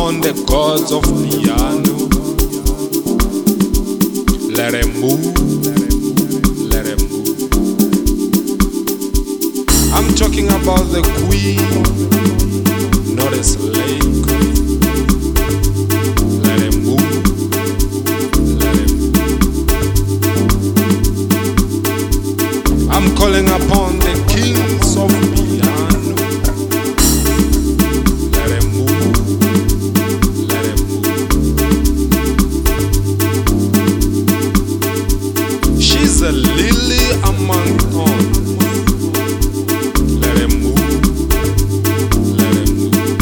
upon the chords of piano. Let it move, let it move. I'm talking about the queen, not a slave queen. Let it move, let it move. I'm calling upon the kings of piano. Let it move, let it move. She's a lily among thorns. Let it move, let it move.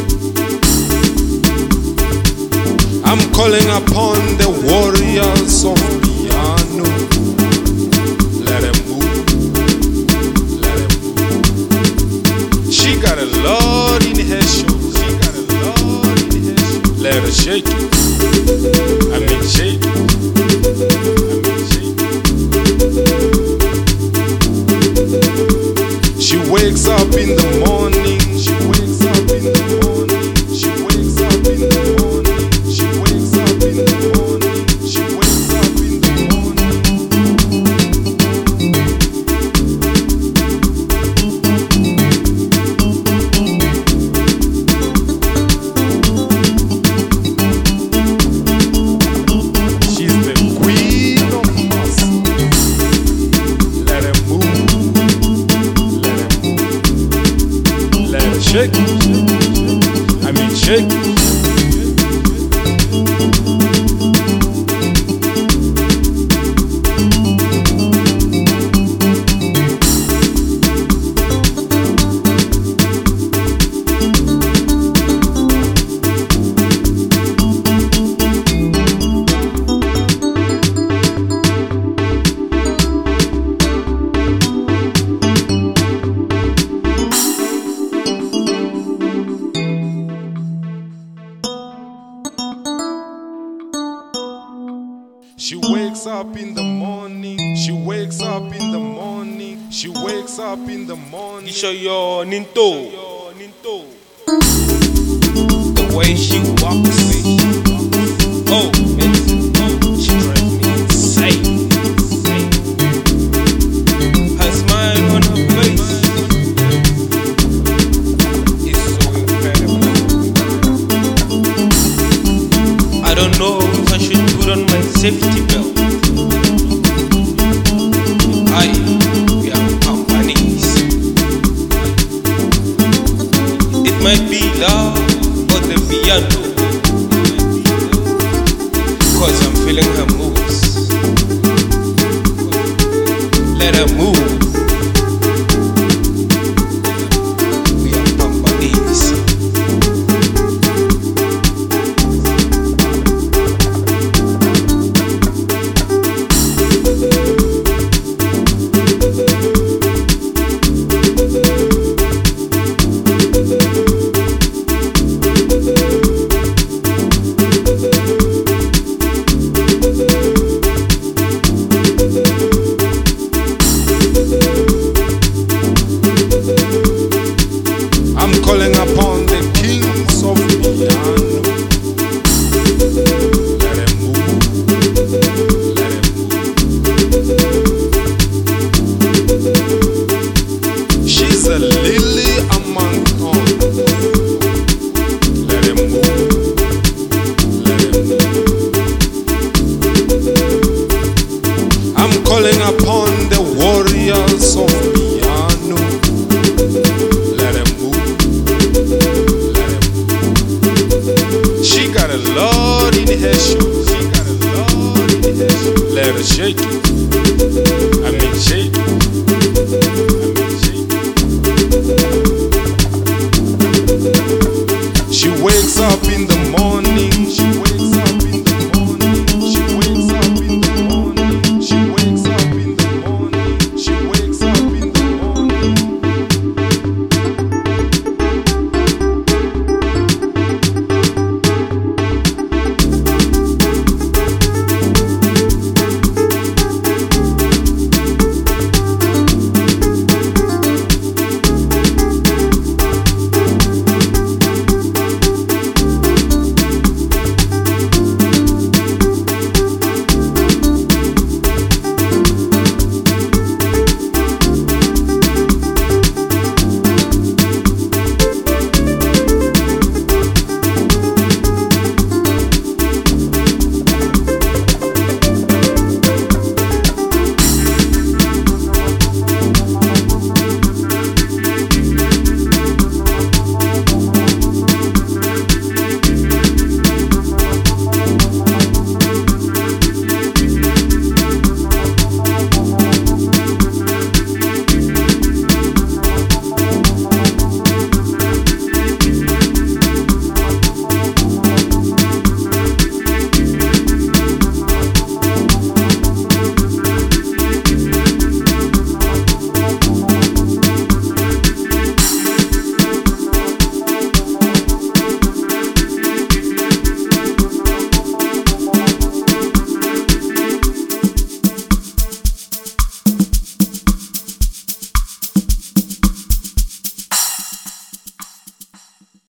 I'm calling upon the warriors of piano. Let it move, let it move. She got a lot in her shoes. She got a lot in her shoes. Let her shake it. I mean shake it. I mean shake it. She wakes up in the morning. She wakes up in the morning. She wakes up in the morning. She wakes up in the morning. She wakes up in the morning. She's the queen of muscle. Let her move. Let her move. Let her shake. I mean shake. She wakes up in the morning. She wakes up in the morning. She wakes up in the morning. Isho yo Ninto. The way she walks. Oh, she drives me insane. Her smile on her face is so incredible. I don't know if I should put on my safety belt. We are companies. It might be love or the piano, 'cause I'm feeling her moves. Let her move. We are companies. I'm calling upon the kings of piano. Let it move, let it move. She's a lily among thorns. Let it move, let it move. I'm calling upon the warriors of piano. Let it move, let it move. She got a lot in her shoes. She got a lot in her shoes. Let her shake it.